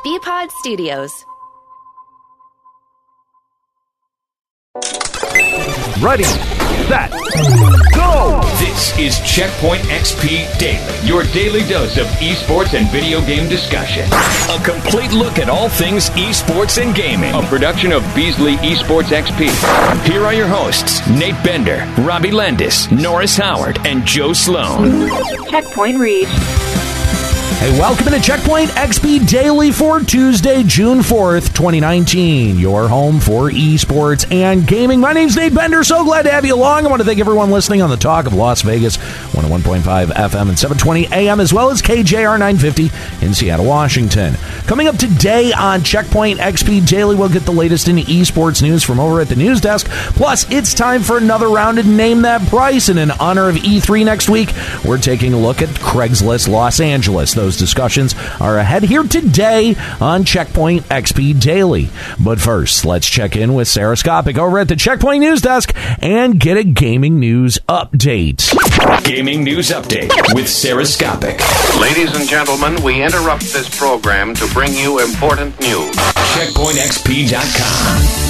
Bpod Studios. Ready, set, go! This is Checkpoint XP Daily, your daily dose of esports and video game discussion. A complete look at all things esports and gaming. A production of Beasley Esports XP. Here are your hosts, Nate Bender, Robbie Landis, Norris Howard, and Joe Sloan. Checkpoint reached. Hey, welcome to Checkpoint XP Daily for Tuesday, June 4th, 2019. Your home for esports and gaming. My name's Nate Bender. So glad to have you along. I want to thank everyone listening on the Talk of Las Vegas, 101.5 FM and 720 AM, as well as KJR 950 in Seattle, Washington. Coming up today on Checkpoint XP Daily, we'll get the latest in esports news from over at the news desk. Plus, it's time for another round of Name That Price. And in honor of E3 next week, we're taking a look at Craigslist Los Angeles. Those discussions are ahead here today on Checkpoint XP Daily. But first, let's check in with Sarah Skopik over at the Checkpoint News Desk and get a gaming news update. Gaming news update with Sarah Skopik. Ladies and gentlemen, we interrupt this program to bring you important news. CheckpointXP.com.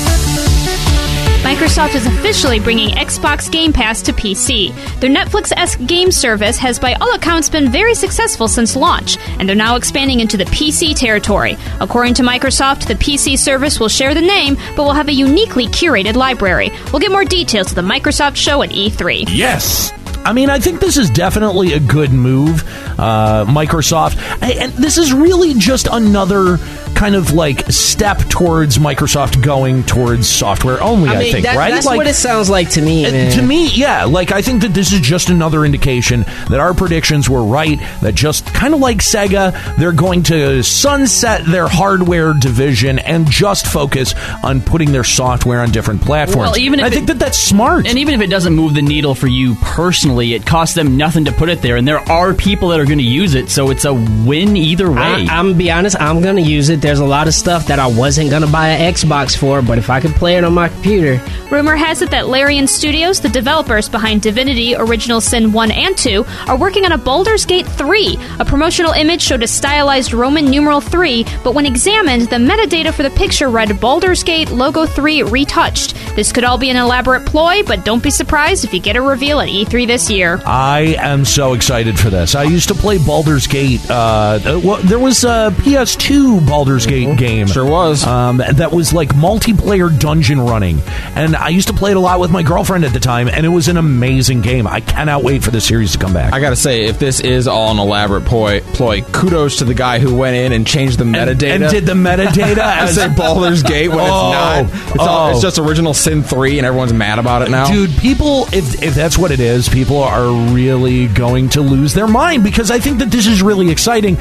Microsoft is officially bringing Xbox Game Pass to PC. Their Netflix-esque game service has by all accounts been very successful since launch, and they're now expanding into the PC territory. According to Microsoft, the PC service will share the name, but will have a uniquely curated library. We'll get more details to the Microsoft show at E3. Yes! I mean, I think this is definitely a good move, Microsoft. And this is really just another kind of like step towards Microsoft going towards software only, I think, right? That's like, what it sounds like to me, man. To me, yeah. Like, I think that this is just another indication that our predictions were right, that just kind of like Sega, they're going to sunset their hardware division and just focus on putting their software on different platforms. Well, even if I think that that's smart. And even if it doesn't move the needle for you personally, it costs them nothing to put it there, and there are people that are going to use it, so it's a win either way. I'm going to be honest, I'm going to use it. There's a lot of stuff that I wasn't going to buy an Xbox for, but if I could play it on my computer. Rumor has it that Larian Studios, the developers behind Divinity, Original Sin 1 and 2, are working on a Baldur's Gate 3. A promotional image showed a stylized Roman numeral 3, but when examined, the metadata for the picture read Baldur's Gate Logo 3 retouched. This could all be an elaborate ploy, but don't be surprised if you get a reveal at E3 this year. I am so excited for this. I used to play Baldur's Gate. There was a PS2 Baldur's Gate game. Sure was. That was like multiplayer dungeon running. And I used to play it a lot with my girlfriend at the time, and it was an amazing game. I cannot wait for the series to come back. I gotta say, if this is all an elaborate ploy, kudos to the guy who went in and changed the metadata. And did the metadata as say Baldur's Gate when it's not. It's just Original Sin 3 and everyone's mad about it now. Dude, people, if that's what it is, people are really going to lose their mind, because I think that this is really exciting.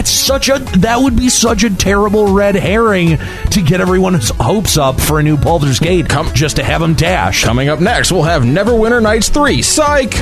That would be such a terrible red herring to get everyone's hopes up for a new Baldur's Gate just to have them dash. Coming up next, we'll have Neverwinter Nights 3. Psych!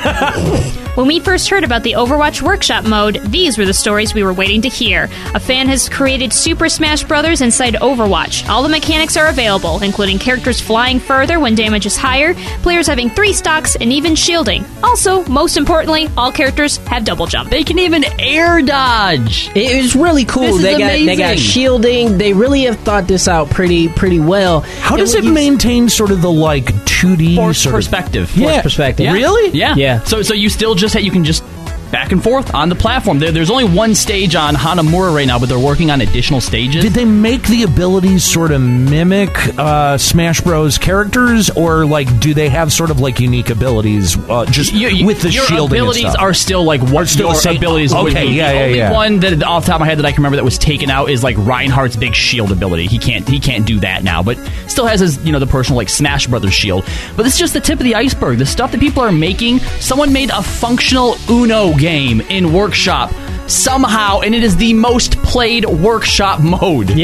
When we first heard about the Overwatch Workshop mode, these were the stories we were waiting to hear. A fan has created Super Smash Bros. Inside Overwatch. All the mechanics are available, including characters flying further when damage is higher, players having 3 stocks, and even shielding. Also, most importantly, all characters have double jump. They can even air dodge. It was really cool. They got shielding. They really have thought this out pretty well. How does it maintain sort of the like 2D Force perspective? Force perspective. Yeah. Really? Yeah. So you still you can just back and forth on the platform. There's only one stage on Hanamura right now, but they're working on additional stages. Did they make the abilities sort of mimic Smash Bros. Characters, or like do they have sort of like unique abilities with the shielding and stuff? Your abilities are still like what your abilities would be. Yeah, the only one that off the top of my head that I can remember that was taken out is like Reinhardt's big shield ability. He can't do that now, but still has his the personal like Smash Brothers shield. But it's just the tip of the iceberg. The stuff that people are making. Someone made a functional Uno game in Workshop somehow, and it is the most played Workshop mode. Yeah.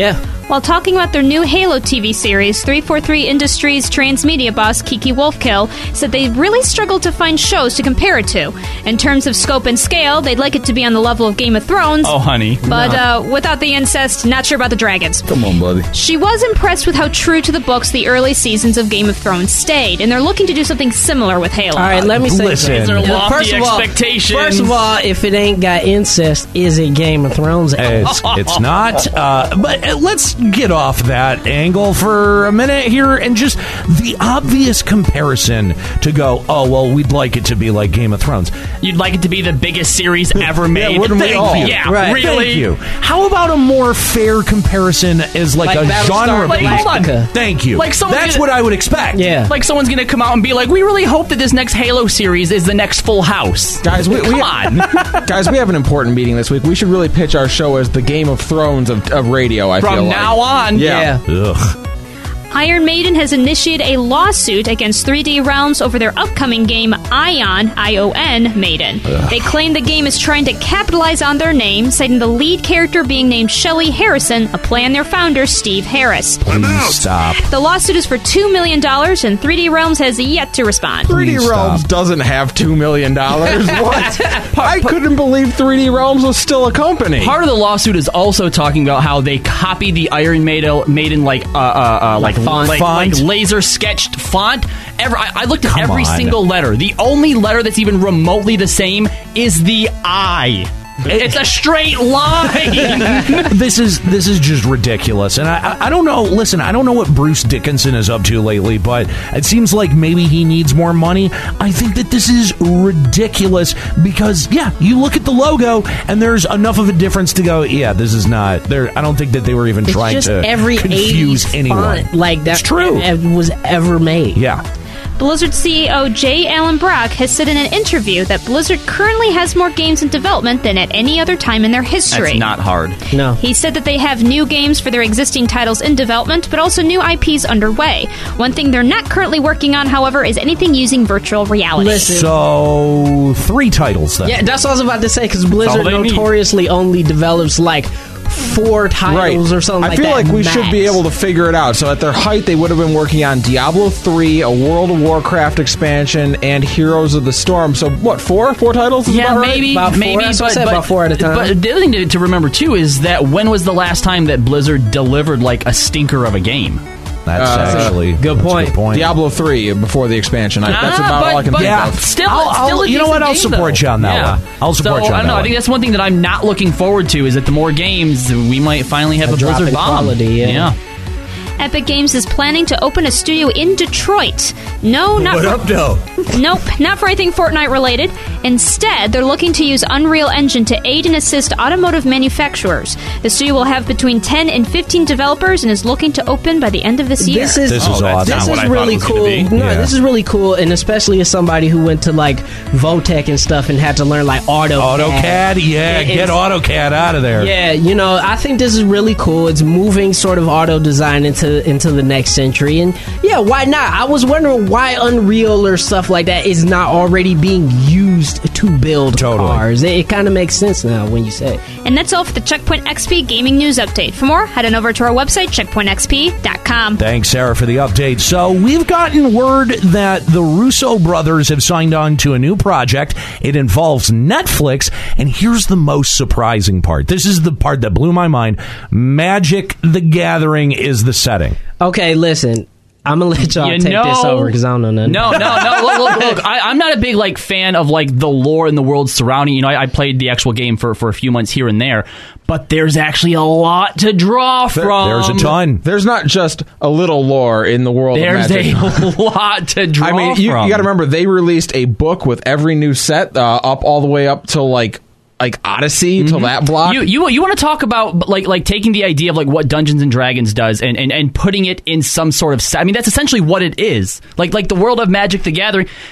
While talking about their new Halo TV series, 343 Industries transmedia boss Kiki Wolfkill said they really struggled to find shows to compare it to. In terms of scope and scale, they'd like it to be on the level of Game of Thrones. Oh, honey. But without the incest, not sure about the dragons. Come on, buddy. She was impressed with how true to the books the early seasons of Game of Thrones stayed, and they're looking to do something similar with Halo. All right, let me say listen. something. These are lofty expectations. First of all, if it ain't got incest, is it Game of Thrones? It's not. But let's get off that angle for a minute here, and just the obvious comparison to go, oh, well, we'd like it to be like Game of Thrones. You'd like it to be the biggest series ever made. wouldn't we all? Thank you. Yeah, Right. really. Thank you. How about a more fair comparison as like a Battlestar genre? Like, hold on. Galactica. Thank you. Like someone That's did- what I would expect. Yeah. Like someone's going to come out and be like, we really hope that this next Halo series is the next Full House. Guys, we Come on. guys, we have an important meeting this week. We should really pitch our show as the Game of Thrones of radio, I feel From like. now on. Yeah. Ugh. Iron Maiden has initiated a lawsuit against 3D Realms over their upcoming game Ion, I-O-N, Maiden. They claim the game is trying to capitalize on their name, citing the lead character being named Shelley Harrison, a play on their founder, Steve Harris. Please stop. The lawsuit is for $2 million, and 3D Realms has yet to respond. 3D Please Realms stop. doesn't have $2 million. What? I couldn't believe 3D Realms was still a company. Part of the lawsuit is also talking about how they copied the Iron Maiden like laser sketched font. I looked at Come every on. single letter. The only letter that's even remotely the same is the I. It's a straight line. This is just ridiculous, and I don't know. Listen, I don't know what Bruce Dickinson is up to lately, but it seems like maybe he needs more money. I think that this is ridiculous because, yeah, you look at the logo and there's enough of a difference to go, yeah, this is not there. I don't think that they were even It's trying just to every confuse 80s anyone. font like that It's true. was ever made. Yeah. Blizzard CEO J. Allen Brock has said in an interview that Blizzard currently has more games in development than at any other time in their history. That's not hard. No. He said that they have new games for their existing titles in development, but also new IPs underway. One thing they're not currently working on, however, is anything using virtual reality. Listen. So 3 titles then. Yeah, that's what I was about to say, because Blizzard they need. notoriously only develops like 4 titles or something I like feel that. like we max. should be able to figure it out. So at their height, they would have been working on Diablo 3, a World of Warcraft expansion, and Heroes of the Storm. So what, 4 titles? Is Yeah, about right? maybe, About 4, maybe, that's what I said, about 4 at a time. But the other thing to remember too is that when was the last time that Blizzard delivered like a stinker of a game? That's actually good that's a point. good point. Diablo 3 before the expansion. That's about all I can think yeah. of. Still, I'll- still a you know what? decent I'll game, support though. you on that one. I'll support you on I don't that know. I one. think that's one thing that I'm not looking forward to is that the more games we might finally have a drop Blizzard in bomb. quality, yeah. Epic Games is planning to open a studio in Detroit. No, not Nope, not for anything Fortnite related. Instead, they're looking to use Unreal Engine to aid and assist automotive manufacturers. The studio will have between 10 and 15 developers and is looking to open by the end of this year. This is This is that's awesome. not This what is I thought really it was gonna cool. be. No, Yeah. this is really cool, and especially as somebody who went to like Votech and stuff and had to learn like AutoCAD, yeah, get it's- AutoCAD out of there. Yeah, you know, I think this is really cool. It's moving sort of auto design into the next century, and yeah, why not? I was wondering why Unreal or stuff like that is not already being used to build Totally. cars. It kind of makes sense now when you say it. And that's all for the Checkpoint XP Gaming News Update. For more, head on over to our website, checkpointxp.com. Thanks, Sarah, for the update. So we've gotten word that the Russo brothers have signed on to a new project. It involves Netflix, and here's the most surprising part. This is the part that blew my mind. Magic the Gathering is the setting. Okay, listen. I'm gonna let y'all You take this know- over because I don't know nothing. No. Look. I'm not a big like fan of like the lore and the world surrounding. You know, I played the actual game for a few months here and there, but there's actually a lot to draw from. There's a ton. There's not just a little lore in the world There's of Magic. a lot to draw. I mean, you from. got to remember, they released a book with every new set up all the way up to like Odyssey till that block. You want to talk about like taking the idea of like what Dungeons and Dragons does and putting it in some sort of I mean that's essentially what it is. Like the world of Magic the Gathering.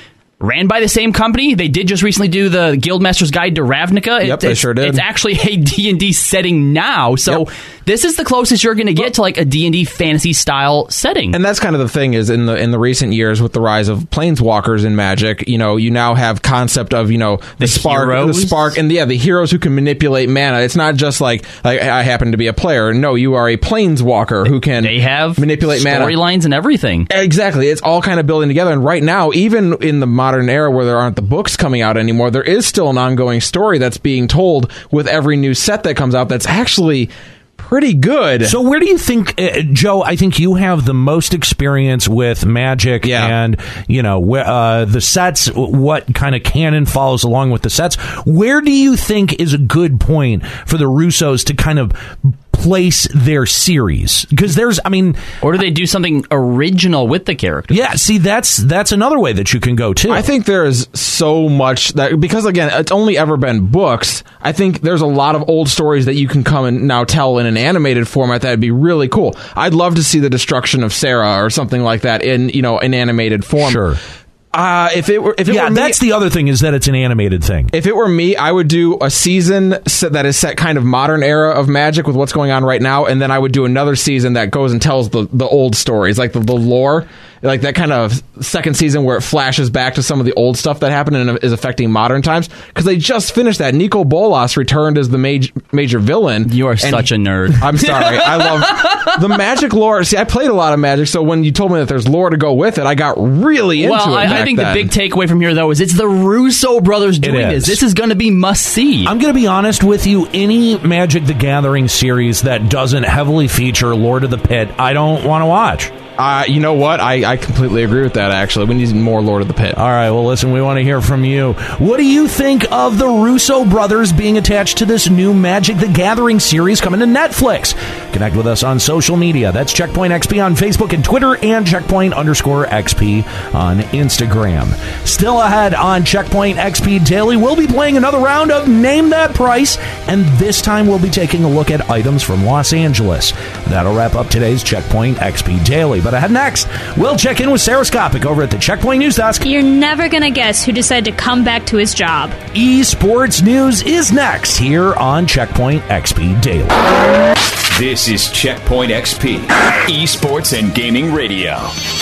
ran by the same company. They did just recently do the Guildmaster's Guide to Ravnica. Yep, they sure did. It's actually a D&D setting now. So this is the closest you're going to get to like a D&D fantasy style setting. And that's kind of the thing is in the recent years with the rise of planeswalkers in Magic, you now have concept of, the spark, and the heroes who can manipulate mana. It's not just like I happen to be a player. No, you are a planeswalker who can manipulate mana. Storylines and everything. Exactly. It's all kind of building together. And right now, even in the modern era where there aren't the books coming out anymore, there is still an ongoing story that's being told with every new set that comes out that's actually pretty good. So where do you think, Joe, I think you have the most experience with Magic and, the sets, what kind of canon follows along with the sets. Where do you think is a good point for the Russos to kind of place their series? Because or do they do something original with the characters? Yeah, see, that's another way that you can go too. I think there is so much that, because again, it's only ever been books. I think there's a lot of old stories that you can come and now tell in an animated format that'd be really cool. I'd love to see the destruction of Sarah or something like that in an animated form. Sure. If it were me, that's the other thing, is that it's an animated thing. If it were me, I would do a season that is set kind of modern era of Magic with what's going on right now, and then I would do another season that goes and tells the old stories, like the lore, like that kind of second season where it flashes back to some of the old stuff that happened and is affecting modern times. Because they just finished that. Nico Bolas returned as the major villain. You are such a nerd. I'm sorry. I love the Magic lore. See, I played a lot of Magic, so when you told me that there's lore to go with it, I got really into it. I think the big takeaway from here, though, is it's the Russo brothers doing this. This is going to be must-see. I'm going to be honest with you. Any Magic the Gathering series that doesn't heavily feature Lord of the Pit, I don't want to watch. You know what? I completely agree with that, actually. We need more Lord of the Pit. All right, well, listen, we want to hear from you. What do you think of the Russo brothers being attached to this new Magic the Gathering series coming to Netflix? Connect with us on social media. That's Checkpoint XP on Facebook and Twitter, and Checkpoint_XP on Instagram. Still ahead on Checkpoint XP Daily, we'll be playing another round of Name That Price, and this time we'll be taking a look at items from Los Angeles. That'll wrap up today's Checkpoint XP Daily. But ahead next, we'll check in with Sarah Skopik over at the Checkpoint News Desk. You're never going to guess who decided to come back to his job. Esports News is next here on Checkpoint XP Daily. This is Checkpoint XP, Esports and Gaming Radio.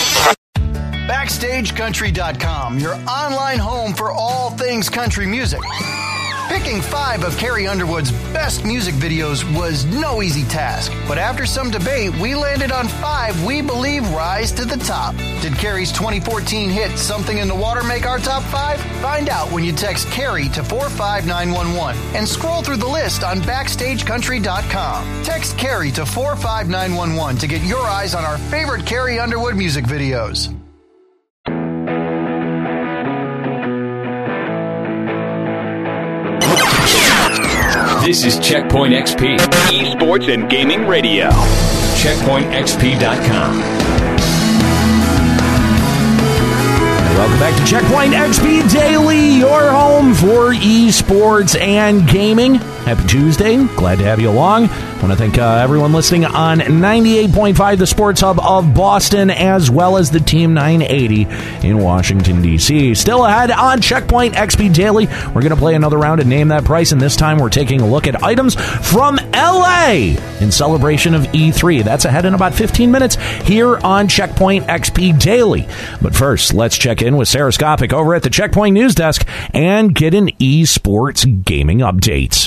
BackstageCountry.com, your online home for all things country music. Picking 5 of Carrie Underwood's best music videos was no easy task, but after some debate, we landed on 5 we believe rise to the top. Did Carrie's 2014 hit Something in the Water make our top 5? Find out when you text Carrie to 45911 and scroll through the list on BackstageCountry.com. Text Carrie to 45911 to get your eyes on our favorite Carrie Underwood music videos. This is Checkpoint XP, Esports and Gaming Radio. CheckpointXP.com. Welcome back to Checkpoint XP Daily, your home for esports and gaming. Happy Tuesday. Glad to have you along. I want to thank everyone listening on 98.5, the Sports Hub of Boston, as well as the Team 980 in Washington, D.C. Still ahead on Checkpoint XP Daily, we're going to play another round of Name That Price, and this time we're taking a look at items from L.A. in celebration of E3. That's ahead in about 15 minutes here on Checkpoint XP Daily. But first, let's check in with Sarah Skopik over at the Checkpoint News Desk and get an esports gaming update.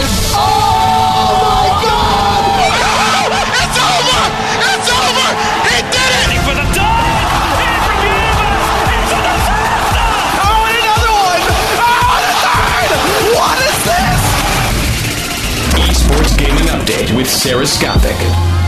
With Sarah Skopik.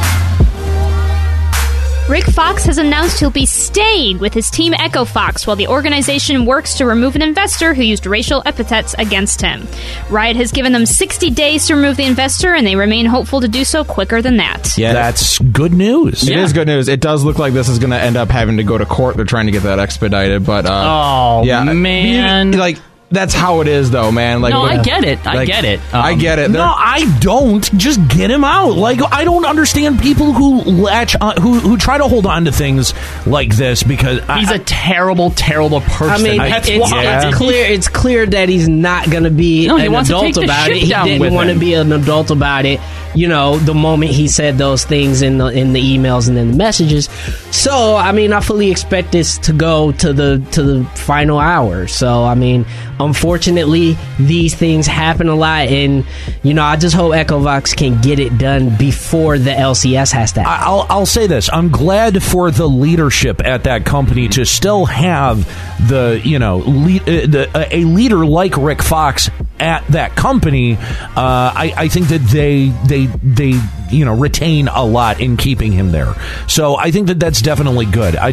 Rick Fox has announced he'll be staying with his team Echo Fox while the organization works to remove an investor who used racial epithets against him. Riot has given them 60 days to remove the investor, and they remain hopeful to do so quicker than that. Yeah, that's good news. It is good news. It does look like this is going to end up having to go to court. They're trying to get that expedited, but man. that's how it is, though, man. Like, no, I get it. I get it. I get it. No, I don't. Just get him out. Like, I don't understand people who latch on, who try to hold on to things like this because he's a terrible, terrible person. I mean, it's clear that he's not going to be an adult about it. He didn't want to be an adult about it. You know, the moment he said those things in the emails and in the messages. So, I mean, I fully expect this to go to the final hour. So, I mean, unfortunately, these things happen a lot, and you know, I just hope Echovox can get it done before the LCS has to happen. I'll say this: I'm glad for the leadership at that company to still have the a leader like Rick Fox at that company. I think that they retain a lot in keeping him there. So I think that that's definitely good. I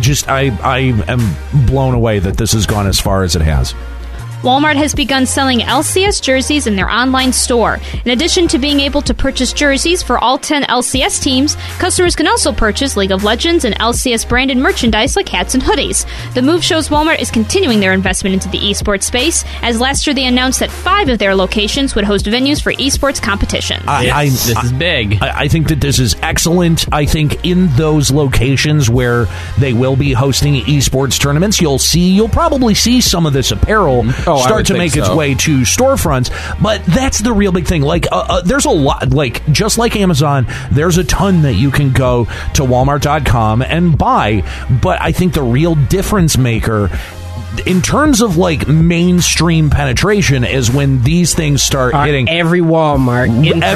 am blown away that this has gone as far as it has. Walmart has begun selling LCS jerseys in their online store. In addition to being able to purchase jerseys for all 10 LCS teams, customers can also purchase League of Legends and LCS branded merchandise like hats and hoodies. The move shows Walmart is continuing their investment into the esports space, as last year they announced that 5 of their locations would host venues for esports competitions. This is big. I think that this is excellent. I think in those locations where they will be hosting esports tournaments, you'll probably see some of this apparel start to make its way to storefronts, but that's the real big thing. Like, there's a lot, like, just like Amazon, there's a ton that you can go to Walmart.com and buy, but I think the real difference maker in terms of like mainstream penetration is when these things start hitting every Walmart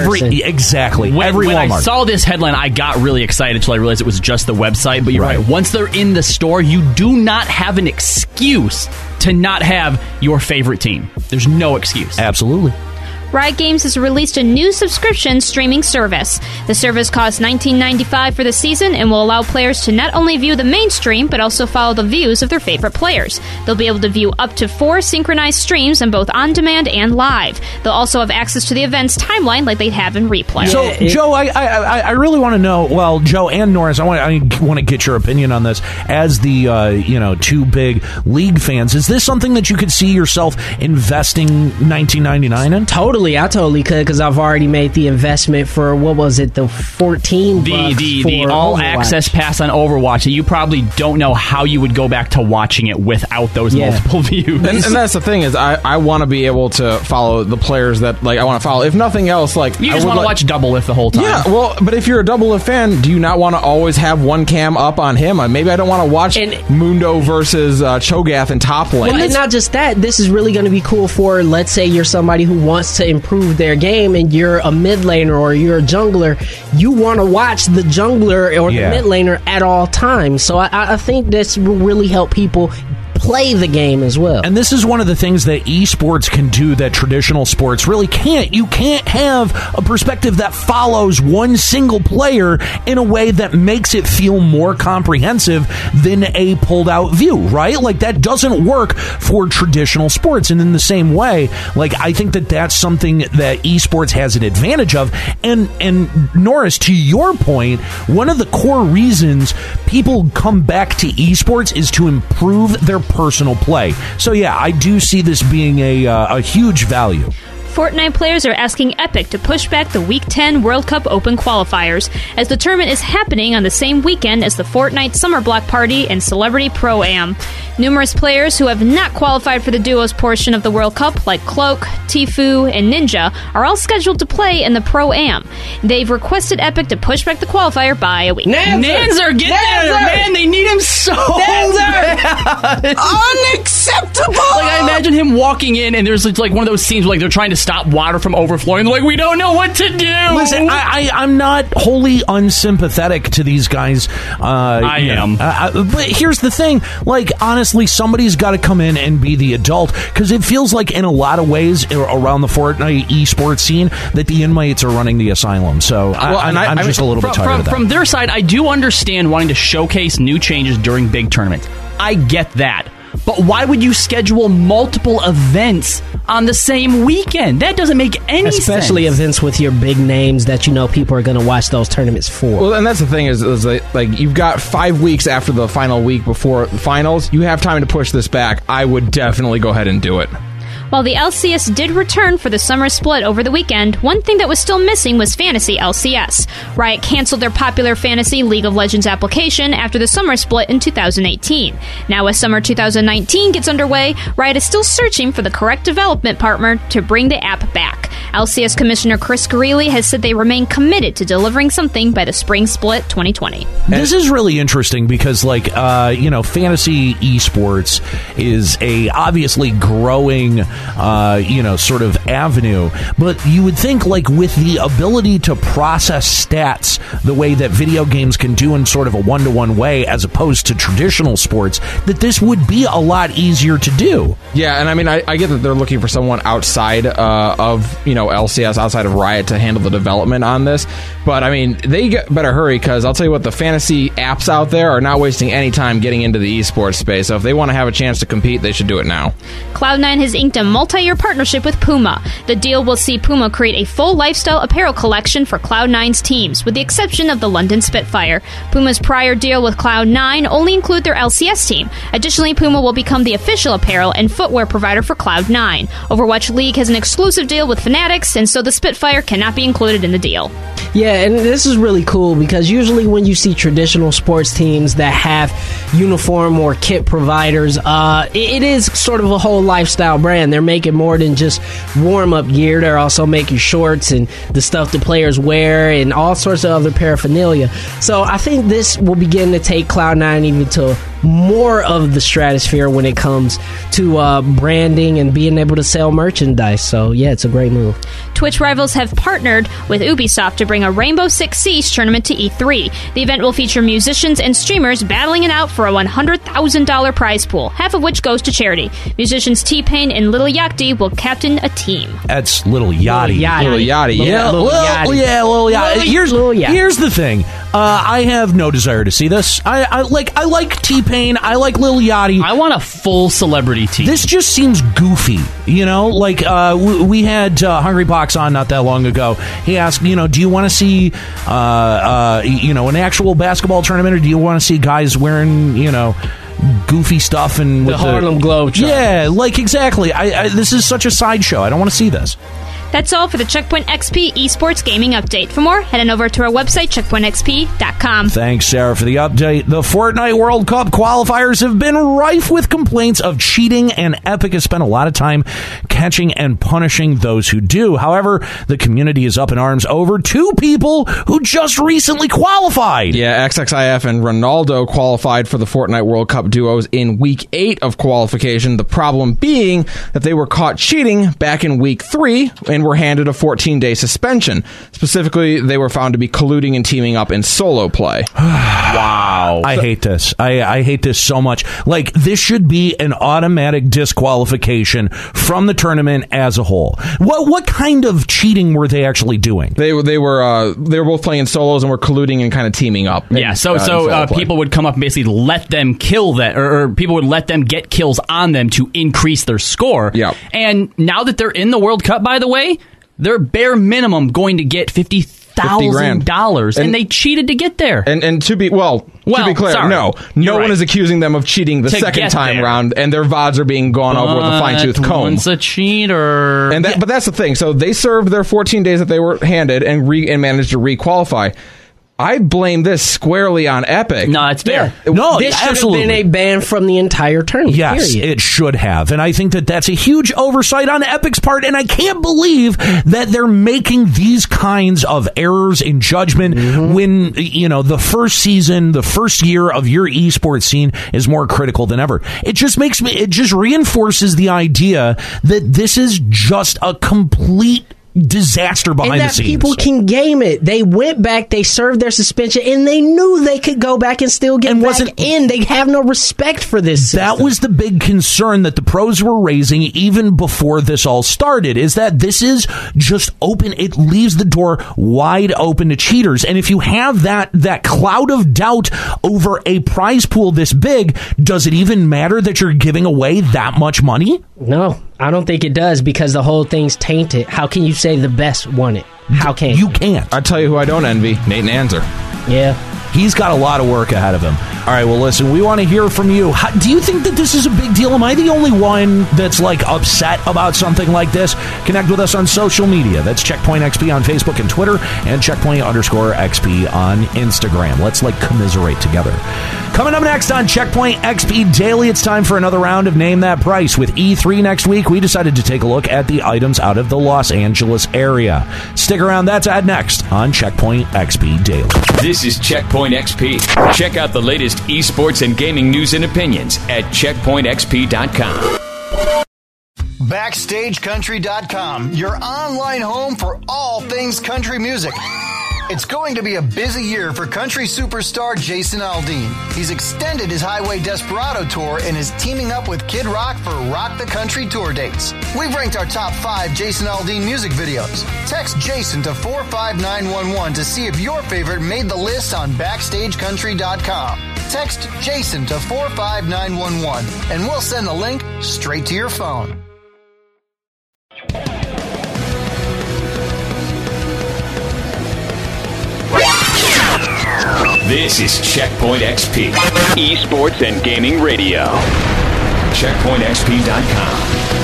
exactly when Walmart. I saw this headline, I got really excited until I realized it was just the website, but you're right. Once they're in the store, you do not have an excuse to not have your favorite team. There's no excuse. Absolutely. Riot Games has released a new subscription streaming service. The service costs $19.95 for the season and will allow players to not only view the main stream, but also follow the views of their favorite players. They'll be able to view up to 4 synchronized streams on both on-demand and live. They'll also have access to the event's timeline like they have in replay. So, Joe, I really want to know, well, Joe and Norris, I want to get your opinion on this. As the, two big league fans, is this something that you could see yourself investing $19.99 in? I totally could, because I've already made the investment for, what was it, the $14 the all Overwatch. Access pass on Overwatch, and you probably don't know how you would go back to watching it without those multiple views. And that's the thing is, I want to be able to follow the players that I want to follow. If nothing else, you just want to watch Double Lift the whole time. Yeah, well, but if you're a Double Lift fan, do you not want to always have one cam up on him? Maybe I don't want to watch Mundo versus Cho'Gath in top lane. Well, and not just that, this is really going to be cool for, let's say you're somebody who wants to improve their game and you're a mid laner or you're a jungler, you want to watch the jungler or the mid laner at all times. So I think this will really help people play the game as well. And this is one of the things that esports can do that traditional sports really can't. You can't have a perspective that follows one single player in a way that makes it feel more comprehensive than a pulled out view, right? Like, that doesn't work for traditional sports. And in the same way, I think that that's something that esports has an advantage of. And Norris, to your point, one of the core reasons people come back to esports is to improve their personal play. So yeah, I do see this being a huge value. Fortnite players are asking Epic to push back the Week 10 World Cup Open qualifiers, as the tournament is happening on the same weekend as the Fortnite Summer Block Party and Celebrity Pro-Am. Numerous players who have not qualified for the duos portion of the World Cup, like Cloak, Tfue, and Ninja, are all scheduled to play in the Pro-Am. They've requested Epic to push back the qualifier by a week. Nanzer, get there, man! They need him so bad! Unacceptable! I imagine him walking in, and there's one of those scenes where they're trying to stop water from overflowing. They're we don't know what to do. Listen, I'm not wholly unsympathetic to these guys. I am. But here's the thing. Honestly, somebody's got to come in and be the adult, because it feels like in a lot of ways around the Fortnite esports scene that the inmates are running the asylum. So I'm just a little bit tired of that. From their side, I do understand wanting to showcase new changes during big tournaments. I get that. But why would you schedule multiple events on the same weekend? That doesn't make any sense. Especially events with your big names that people are going to watch those tournaments for. Well, and that's the thing is you've got 5 weeks after the final week before the finals. You have time to push this back. I would definitely go ahead and do it. While the LCS did return for the summer split over the weekend, one thing that was still missing was Fantasy LCS. Riot canceled their popular Fantasy League of Legends application after the summer split in 2018. Now, as summer 2019 gets underway, Riot is still searching for the correct development partner to bring the app back. LCS Commissioner Chris Greeley has said they remain committed to delivering something by the spring split 2020. This is really interesting because, fantasy esports is a obviously growing, sort of avenue. But you would think, with the ability to process stats the way that video games can do in sort of a one-to-one way, as opposed to traditional sports, that this would be a lot easier to do. Yeah, and I mean, I get that they're looking for someone outside of LCS, outside of Riot, to handle the development on this. But I mean, they better hurry, because I'll tell you what, the fantasy apps out there are not wasting any time getting into the esports space. So if they want to have a chance to compete, they should do it now. Cloud9 has inked a multi-year partnership with Puma. The deal will see Puma create a full lifestyle apparel collection for Cloud9's teams, with the exception of the London Spitfire. Puma's prior deal with Cloud9 only included their LCS team. Additionally, Puma will become the official apparel and footwear provider for Cloud9. Overwatch League has an exclusive deal with Fanatics, and so the Spitfire cannot be included in the deal. Yeah, and this is really cool because usually when you see traditional sports teams that have uniform or kit providers, it is sort of a whole lifestyle brand. They're making more than just warm-up gear. They're also making shorts and the stuff the players wear and all sorts of other paraphernalia. So I think this will begin to take Cloud9 even to more of the stratosphere when it comes to branding and being able to sell merchandise. So yeah, it's a great move. Twitch Rivals have partnered with Ubisoft to bring a Rainbow Six Siege tournament to E3. The event will feature musicians and streamers battling it out for a $100,000 prize pool, half of which goes to charity. Musicians T-Pain and Lil Yachty will captain a team. That's Lil Yachty. Lil Yachty, yeah. Lil Yachty. Here's the thing. I have no desire to see this. I like T-Pain. I like Lil Yachty. I want a full celebrity team. This just seems goofy, we had Hungry Box on not that long ago. He asked, do you want to see, an actual basketball tournament, or do you want to see guys wearing, goofy stuff and the Harlem Globetrotters? Yeah, exactly. This is such a sideshow. I don't want to see this. That's all for the Checkpoint XP Esports Gaming Update. For more, head on over to our website, checkpointxp.com. Thanks, Sarah, for the update. The Fortnite World Cup qualifiers have been rife with complaints of cheating, and Epic has spent a lot of time catching and punishing those who do. However, the community is up in arms over two people who just recently qualified. Yeah, XXIF and Ronaldo qualified for the Fortnite World Cup duos in Week 8 of qualification. The problem being that they were caught cheating back in Week 3 and were handed a 14-day suspension. Specifically, they were found to be colluding and teaming up in solo play. Wow. I hate this. I hate this so much. This should be an automatic disqualification from the tournament as a whole. What kind of cheating were they actually doing? They were both playing solos and were colluding and kind of teaming up. Yeah, so people would come up and basically let them kill that, or people would let them get kills on them to increase their score. Yeah. And now that they're in the World Cup, by the way, they're bare minimum going to get $50,000, and they cheated to get there. And to be clear, sorry. no one is accusing them of cheating the second time round, and their VODs are being gone over with a fine-tooth comb. One's a cheater. But that's the thing. So they served their 14 days that they were handed and managed to re-qualify. I blame this squarely on Epic. No, it's fair. Yeah. No, this should absolutely. have been a ban from the entire tournament. Yes, period. It should have. And I think that that's a huge oversight on Epic's part, and I can't believe that they're making these kinds of errors in judgment when, the first season, the first year of your esports scene is more critical than ever. It just reinforces the idea that this is just a complete disaster behind the scenes. People can game it. They went back, they served their suspension, and they knew they could go back and still get back in. They have no respect for this system. That was the big concern that the pros were raising even before this all started, is that this is just open. It leaves the door wide open to cheaters. And if you have that cloud of doubt over a prize pool this big, does it even matter that you're giving away that much money? No, I don't think it does, because the whole thing's tainted. How can you say the best won it? How can you? Can't. I tell you who I don't envy, Nate Nanzer. Yeah. He's got a lot of work ahead of him. All right, well, listen, we want to hear from you. Do you think that this is a big deal? Am I the only one that's like upset about something like this? Connect with us on social media. That's Checkpoint XP on Facebook and Twitter, and Checkpoint_XP on Instagram. Let's commiserate together. Coming up next on Checkpoint XP Daily, it's time for another round of Name That Price. With E3 next week, we decided to take a look at the items out of the Los Angeles area. Stick around, that's ahead next on Checkpoint XP Daily. This is Checkpoint XP. Check out the latest esports and gaming news and opinions at checkpointxp.com. BackstageCountry.com, your online home for all things country music. It's going to be a busy year for country superstar Jason Aldean. He's extended his Highway Desperado tour and is teaming up with Kid Rock for Rock the Country tour dates. We've ranked our top 5 Jason Aldean music videos. Text Jason to 45911 to see if your favorite made the list on BackstageCountry.com. Text Jason to 45911 and we'll send the link straight to your phone. This is Checkpoint XP, esports and gaming radio. CheckpointXP.com.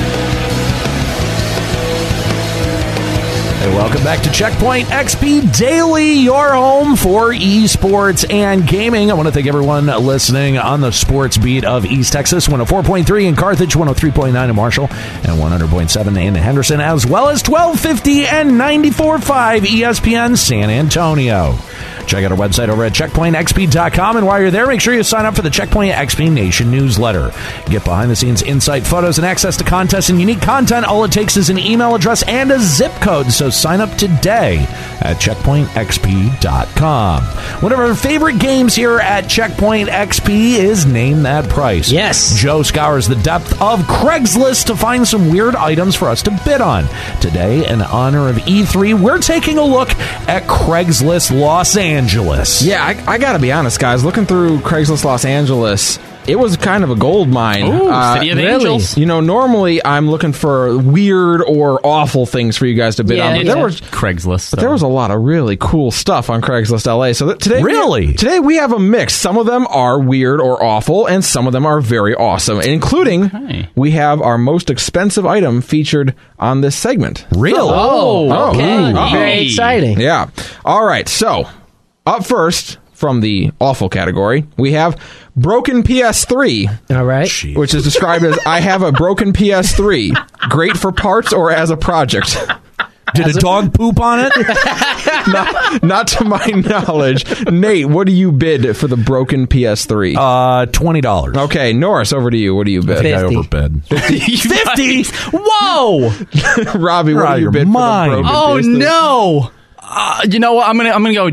Hey, welcome back to Checkpoint XP Daily, your home for esports and gaming. I want to thank everyone listening on the sports beat of East Texas, 104.3 in Carthage, 103.9 in Marshall, and 100.7 in Henderson, as well as 1250 and 94.5 ESPN San Antonio. Check out our website over at checkpointxp.com, and while you're there, make sure you sign up for the Checkpoint XP Nation newsletter. Get behind-the-scenes insight, photos, and access to contests and unique content. All it takes is an email address and a zip code, so sign up today at checkpointxp.com. One of our favorite games here at Checkpoint XP is Name That Price. Yes. Joe scours the depth of Craigslist to find some weird items for us to bid on. Today, in honor of E3, we're taking a look at Craigslist Los Angeles. Yeah, I gotta be honest, guys. Looking through Craigslist Los Angeles, it was kind of a gold mine. Ooh, City of Angels. You know, normally I'm looking for weird or awful things for you guys to bid on. But there was Craigslist. But there was a lot of really cool stuff on Craigslist LA. So today, Really? we have a mix. Some of them are weird or awful, and some of them are very awesome. Including, we have our most expensive item featured on this segment. Really? Oh, okay. Very exciting. Yeah. All right. So, up first, from the awful category, we have broken PS3. All right. Jeez. Which is described as, I have a broken PS3. Great for parts or as a project. Did a dog poop on it? Not to my knowledge. Nate, what do you bid for the broken PS3? $20. Okay, Norris, over to you. What do you bid? I think I overbid. 50? Whoa! Robbie, what do you bid for the broken PS3? No! You know what? I'm gonna go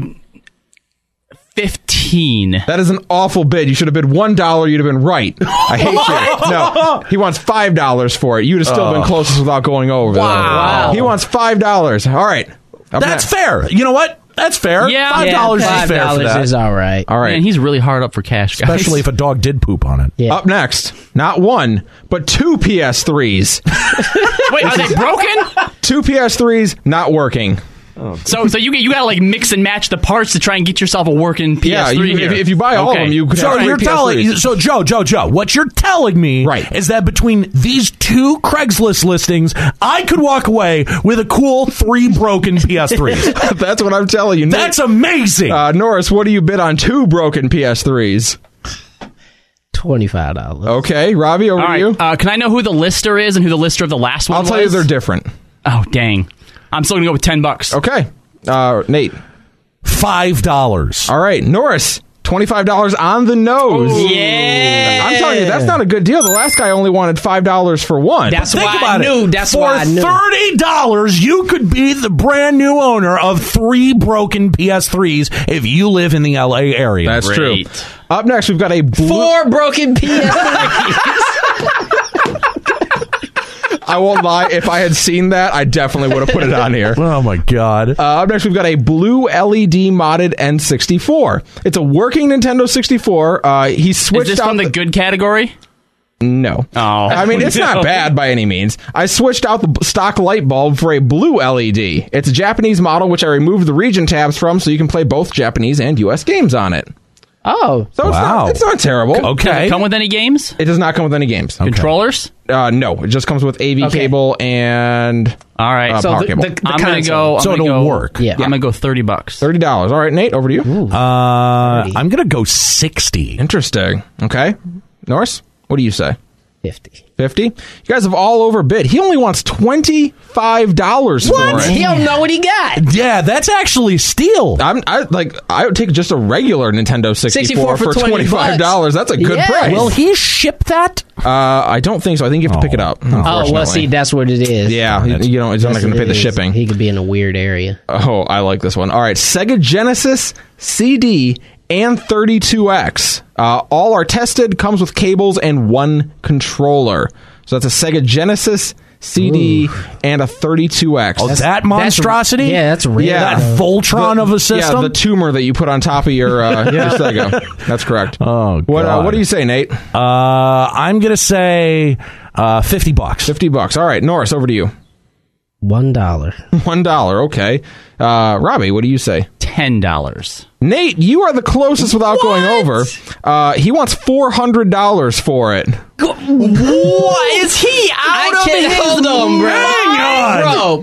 15. That is an awful bid. You should have bid $1. You'd have been right. I hate you. No, he wants $5 for it. You'd have still been closest without going over. Wow. He wants $5. All right. That's fair. You know what? That's fair. Yeah. $5 is fair for $5 that. is all right. All right. Man, he's really hard up for cash, guys. Especially if a dog did poop on it. Yeah. Up next, not one, but 2 PS3s. Wait, are they broken? 2 PS3s not working. So you gotta like mix and match the parts to try and get yourself a working PS3 Yeah, here. if you buy all of them, you could So have you're 3 telling, PS3s. so Joe, what you're telling me is that between these 2 Craigslist listings, I could walk away with a cool 3 broken PS3s. That's what I'm telling you. Nate. That's amazing. Norris, what do you bid on 2 broken PS3s? $25. Okay, Robbie, over All to right, you. can I know who the lister is and who the lister of the last one I'll was? tell you they're different. Oh, dang. I'm still gonna go with $10. Okay. Nate. $5. All right, Norris. $25 on the nose. Oh, yeah. I'm telling you, that's not a good deal. The last guy only wanted $5 for one. That's Think why about I knew. it. That's For why I knew. $30, you could be the brand new owner of 3 broken PS3s if you live in the LA area. That's Great. true. Up next, we've got a 4 broken PS3s. I won't lie. If I had seen that, I definitely would have put it on here. Oh, my God. Up next, we've got a blue LED modded N64. It's a working Nintendo 64. He switched Is this out from the good category? No. Oh. I mean, it's not bad by any means. I switched out the stock light bulb for a blue LED. It's a Japanese model, which I removed the region tabs from so you can play both Japanese and U.S. games on it. Oh. So it's not terrible. Does Okay. it come with any games? It does not come with any games. Controllers? No, it just comes with AV cable and All right. So power the cable. I'm going to go. So it'll work. Yeah. I'm going to go $30. $30. All right, Nate, over to you. I'm going to go 60. Interesting. Okay. Norris, what do you say? 50. 50? You guys have all overbid. He only wants $25 for it. He don't know what he got. Yeah, that's actually a steal. I would take just a regular Nintendo 64 for $25. That's a good Yeah. price. Will he ship that? I don't think so. I think you have to pick it up. Oh, well, unfortunately. see, that's what it is. Yeah, you know, he's not going to pay the shipping. He could be in a weird area. Oh, I like this one. All right, Sega Genesis CD and 32X. All are tested, comes with cables and one controller. So that's a Sega Genesis CD and a 32X. Oh, that monstrosity? That's rare. Yeah. That Voltron of a system? Yeah, the tumor that you put on top of your Sega. That's correct. Oh, God. What do you say, Nate? I'm going to say $50. $50. All right, Norris, over to you. $1. $1. Okay. Robbie, what do you say? $10. Nate, you are the closest without going over. He wants $400 for it. What? Is he out of his Hold on, bro. Hang on.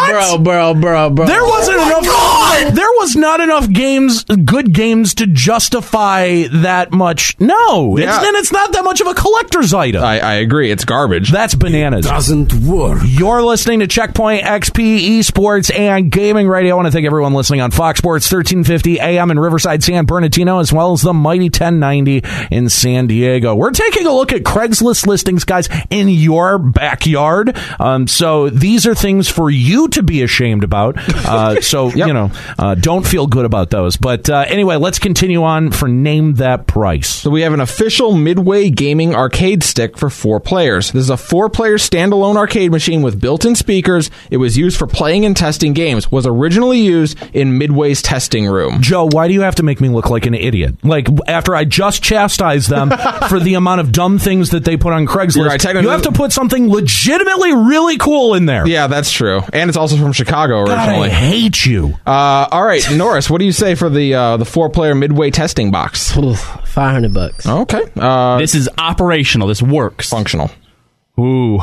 Bro. There wasn't enough. There was not enough good games to justify that much. No, Yeah. it's not that much of a collector's item. I agree. It's garbage. That's bananas. Doesn't work. You're listening to Checkpoint XP Esports and Gaming Radio. I want to thank everyone listening on Fox Sports 1350 AM in Riverside, San Bernardino, as well as the mighty 1090 in San Diego. We're taking a look at Craigslist listings, guys, in your backyard. So these are things for you to be ashamed about. Don't feel good about those. But anyway, let's continue on for Name That Price. So we have an official Midway Gaming arcade stick for 4 players. This is a 4-player standalone arcade machine with built-in speakers. It was used for playing and testing games. Was originally used in Midway's testing room. Joe, why do you have to make me look like an idiot? Like, after I just chastised them for the amount of dumb things that they put on Craigslist, You're right, technically- you have to put something legitimately really cool in there. Yeah, that's true. And it's also from Chicago God, originally. I hate you. All right, Norris, what do you say for the 4-player Midway testing box? $500. Okay. This is operational. This works. Functional. Ooh,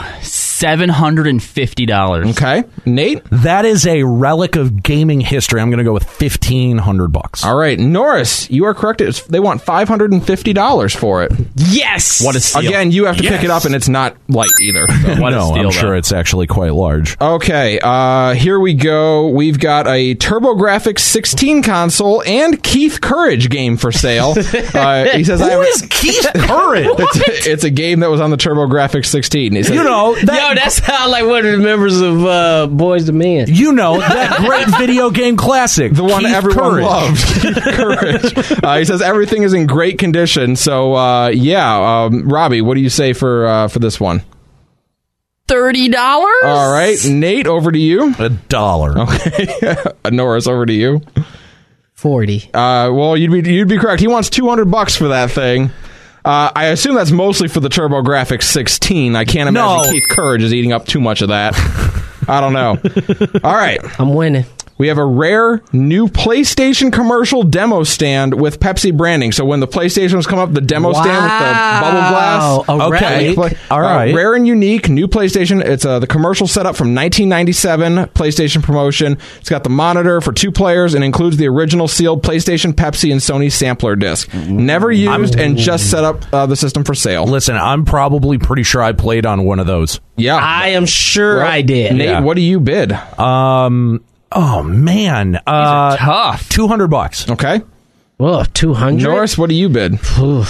$750. Okay. Nate? That is a relic of gaming history. I'm going to go with $1,500. All right. Norris, you are correct. They want $550 for it. Yes! What a steal. Again, you have to pick it up, and it's not light either. So. What a No, steal, I'm sure though. it's actually quite large. Okay, here we go. We've got a TurboGrafx 16 console and Keith Courage game for sale. He says, Who is Keith Courage? it's a game that was on the TurboGrafx 16. He says, You know, Yo, that sounds like one of the members of Boys to Men. that great video game classic. the one Keith everyone Courage. loved. Keith Courage. He says everything is in great condition. So, Robbie, what do you say for this one? $30? All right, Nate, over to you. $1. Okay, Norris, over to you. 40. Well, you'd be correct. He wants $200 for that thing. I assume that's mostly for the TurboGrafx 16. I can't imagine No. Keith Courage is eating up too much of that. I don't know. All right. I'm winning. We have a rare new PlayStation commercial demo stand with Pepsi branding. So when the PlayStations come up, the demo stand with the bubble glass. A Okay. relic. All right. Rare and unique, new PlayStation. It's the commercial setup from 1997 PlayStation promotion. It's got the monitor for 2 players and includes the original sealed PlayStation, Pepsi, and Sony sampler disc. Never used and just set up the system for sale. Listen, I'm probably pretty sure I played on one of those. Yeah. I am sure Well, I did. Nate, Yeah. what do you bid? Oh man, Tough. $200. Okay. Oh, 200? Norris, what do you bid?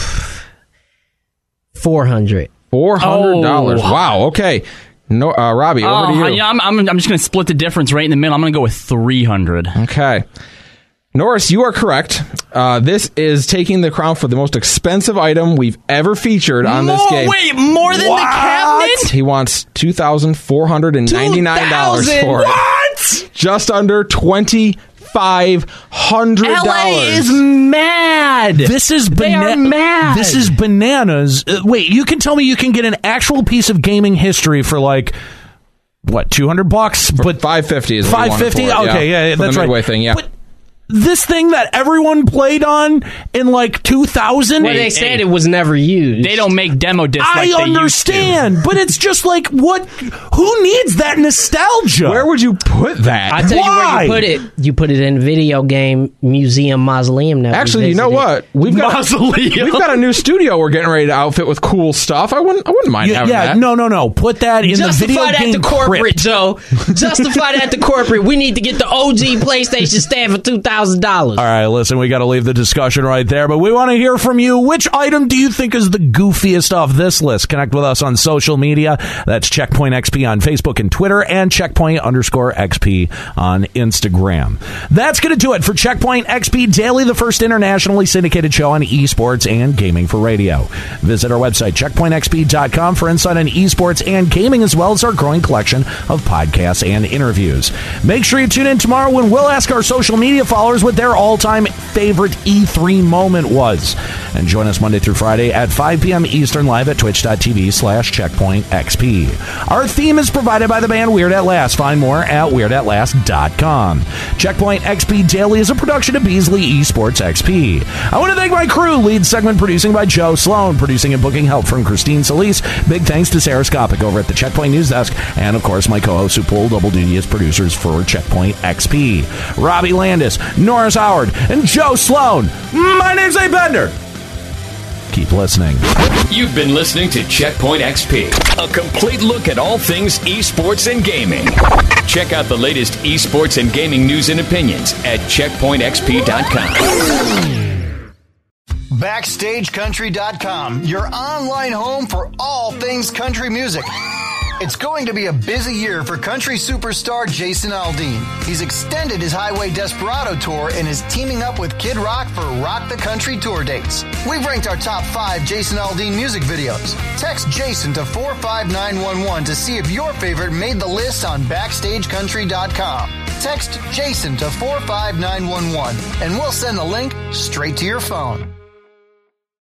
400. $400. Wow. Okay. No, Robbie, over to you. Yeah, I'm just going to split the difference right in the middle. I'm going to go with 300. Okay. Norris, you are correct. This is taking the crown for the most expensive item we've ever featured on this game. Wait, more than the cabinet? He wants $2,499 for it. What? Just under $25,000. $2,500. LA is mad. This is They are mad. This is bananas. Wait, you can tell me you can get an actual piece of gaming history for like what, $200? But $550 is what $550. you want it for, Okay, yeah, for that's the Midway right. thing, yeah. But this thing that everyone played on in like 2000. Well, they said it was never used. They don't make demo discs like I they understand, used to. but it's just like, what? Who needs that nostalgia? Where would you put that? I tell you where you put it. You put it in video game museum mausoleum. That Actually, you know what? We've got a new studio we're getting ready to outfit with cool stuff. I wouldn't mind having that. No. Put that in the video Justify that game to corporate, crypt. Joe. Justify that to corporate. We need to get the OG PlayStation stand for $2,000. All right, listen, we got to leave the discussion right there, but we want to hear from you. Which item do you think is the goofiest off this list? Connect with us on social media. That's Checkpoint XP on Facebook and Twitter, and Checkpoint_XP on Instagram. That's going to do it for Checkpoint XP Daily, the first internationally syndicated show on esports and gaming for radio. Visit our website, checkpointxp.com, for insight on esports and gaming, as well as our growing collection of podcasts and interviews. Make sure you tune in tomorrow when we'll ask our social media followers what their all-time favorite E3 moment was. And join us Monday through Friday at 5 p.m. Eastern live at twitch.tv/CheckpointXP. Our theme is provided by the band Weird at Last. Find more at weirdAtLast.com. Checkpoint XP Daily is a production of Beasley Esports XP. I want to thank my crew. Lead segment producing by Joe Sloan. Producing and booking help from Christine Solis. Big thanks to Sarah Skopic over at the Checkpoint News Desk. And, of course, my co-hosts who pull double duty as producers for Checkpoint XP. Robbie Landis, Norris Howard, and Joe Sloan. My name's A. Bender. Keep listening. You've been listening to Checkpoint XP, a complete look at all things esports and gaming. Check out the latest esports and gaming news and opinions at checkpointxp.com. BackstageCountry.com, your online home for all things country music. It's going to be a busy year for country superstar Jason Aldean. He's extended his Highway Desperado tour and is teaming up with Kid Rock for Rock the Country tour dates. We've ranked our top 5 Jason Aldean music videos. Text Jason to 45911 to see if your favorite made the list on BackstageCountry.com. Text Jason to 45911 and we'll send the link straight to your phone.